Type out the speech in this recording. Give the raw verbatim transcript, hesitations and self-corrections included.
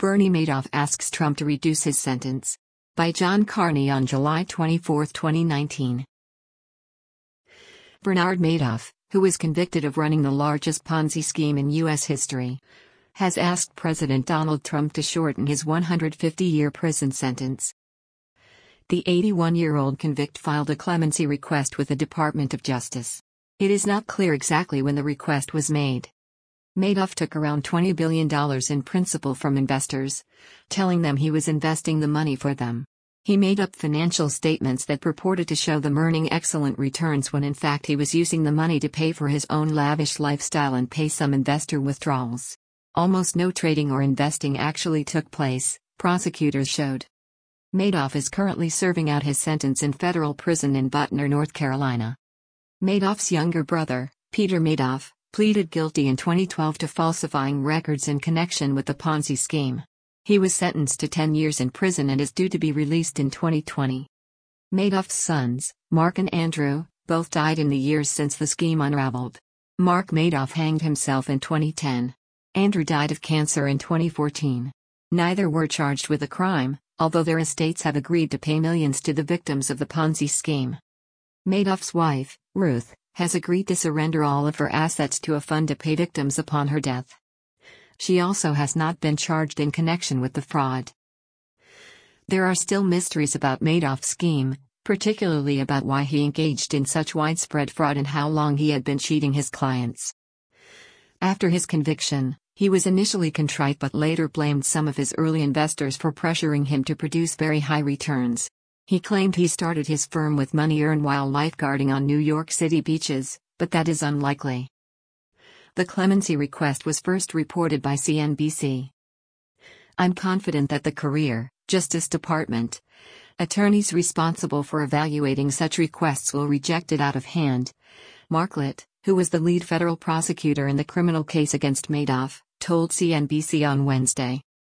Bernie Madoff asks Trump to reduce his sentence. By John Carney on July twenty-fourth, twenty nineteen. Bernard Madoff, who was convicted of running the largest Ponzi scheme in U S history, has asked President Donald Trump to shorten his one hundred fifty year prison sentence. The eighty-one-year-old convict filed a clemency request with the Department of Justice. It is not clear exactly when the request was made. Madoff took around twenty billion dollars in principal from investors, telling them he was investing the money for them. He made up financial statements that purported to show them earning excellent returns when in fact he was using the money to pay for his own lavish lifestyle and pay some investor withdrawals. Almost no trading or investing actually took place, prosecutors showed. Madoff is currently serving out his sentence in federal prison in Butner, North Carolina. Madoff's younger brother, Peter Madoff, pleaded guilty in twenty twelve to falsifying records in connection with the Ponzi scheme. He was sentenced to ten years in prison and is due to be released in twenty twenty. Madoff's sons, Mark and Andrew, both died in the years since the scheme unraveled. Mark Madoff hanged himself in twenty ten. Andrew died of cancer in twenty fourteen. Neither were charged with a crime, although their estates have agreed to pay millions to the victims of the Ponzi scheme. Madoff's wife, Ruth, has agreed to surrender all of her assets to a fund to pay victims upon her death. She also has not been charged in connection with the fraud. There are still mysteries about Madoff's scheme, particularly about why he engaged in such widespread fraud and how long he had been cheating his clients. After his conviction, he was initially contrite but later blamed some of his early investors for pressuring him to produce very high returns. He claimed he started his firm with money earned while lifeguarding on New York City beaches, but that is unlikely. The clemency request was first reported by C N B C. I'm confident that the Career Justice Department, attorneys responsible for evaluating such requests will reject it out of hand, Mark Litt, who was the lead federal prosecutor in the criminal case against Madoff, told C N B C on Wednesday.